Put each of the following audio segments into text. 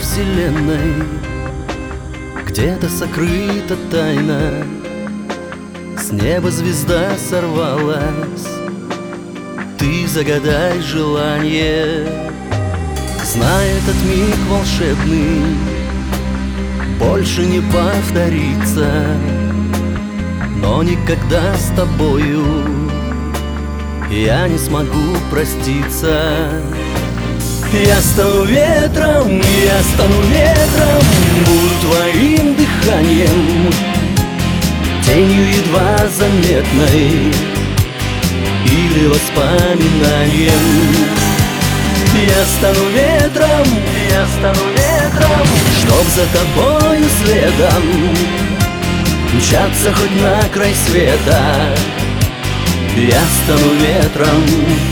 вселенной где-то сокрыта тайна. С неба звезда сорвалась, ты загадай желание. Знай, этот миг волшебный больше не повторится, но никогда с тобою я не смогу проститься. Я стану ветром, я стану ветром, буду твоим дыханием, тенью едва заметной или воспоминанием. Я стану ветром, я стану ветром, чтоб за тобою следом мчаться хоть на край света. Я стану ветром.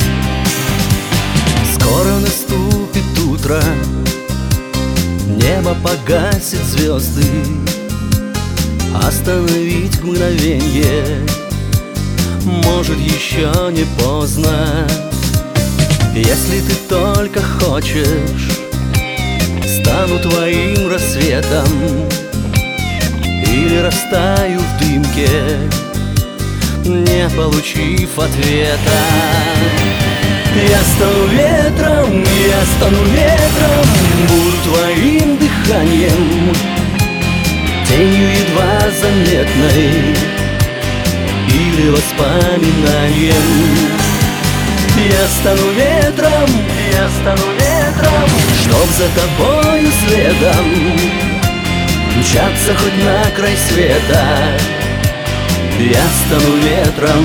Скоро наступит утро, небо погасит звезды. Остановить мгновенье может еще не поздно. Если ты только хочешь, стану твоим рассветом или растаю в дымке, не получив ответа. Я стану ветром, я стану ветром, буду твоим дыханием, тенью едва заметной или воспоминанием. Я стану ветром, я стану ветром, чтоб за тобою следом мчаться хоть на край света. Я стану ветром.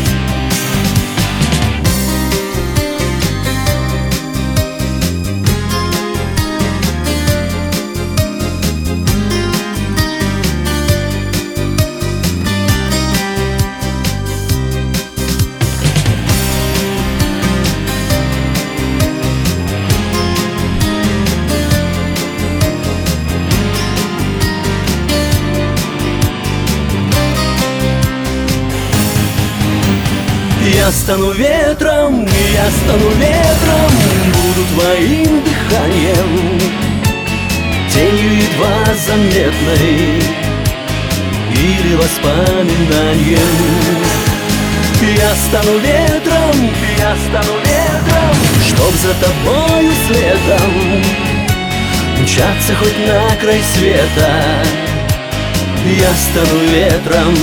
Я стану ветром, я стану ветром, буду твоим дыханием, тенью едва заметной или воспоминанием. Я стану ветром, я стану ветром, чтоб за тобою следом мчаться хоть на край света. Я стану ветром.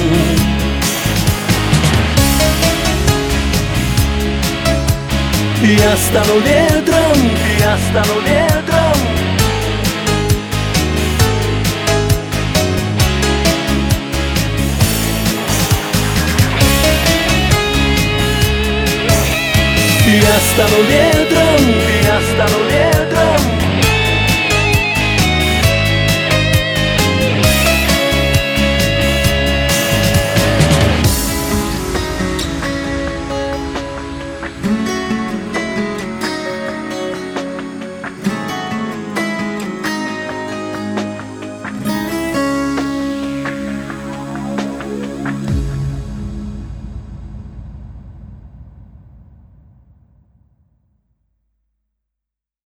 Я стану ветром, я стану ветром. Я стану ветром, я стану ветром.